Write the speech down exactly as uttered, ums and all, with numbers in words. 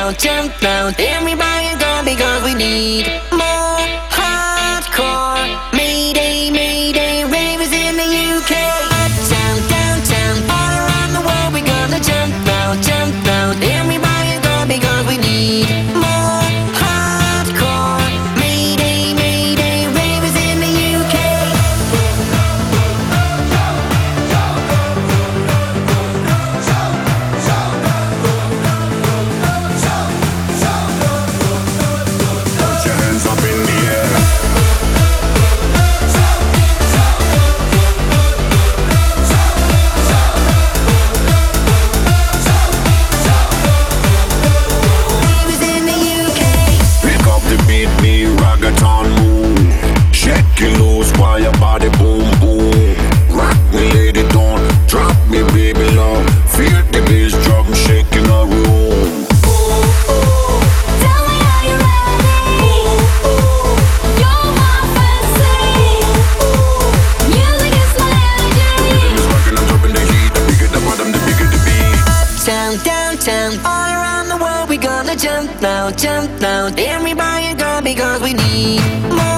now, jump now. Everybody go because we need more hardcore. Mayday, mayday, ravers in the U K. Uptown, downtown, all around the world we gonna jump now, jump now. Everybody go because we need more hardcore. Mayday, mayday, ravers in the U K. Put your hands up in the air. Ravers in the U K. Pick up the beat, me reggaeton move. Shake it loose while your body boom boom. Rock me, lady, don't drop me, baby love. Feel the bass drum shaking the room. Tell me are you ready? You're my fantasy. Music is my energy. Rhythm is rocking, I'm dropping the heat. The bigger the bottom, the bigger the beat. Uptown, downtown, all around the world we gonna jump now, jump now. Everybody go because we need more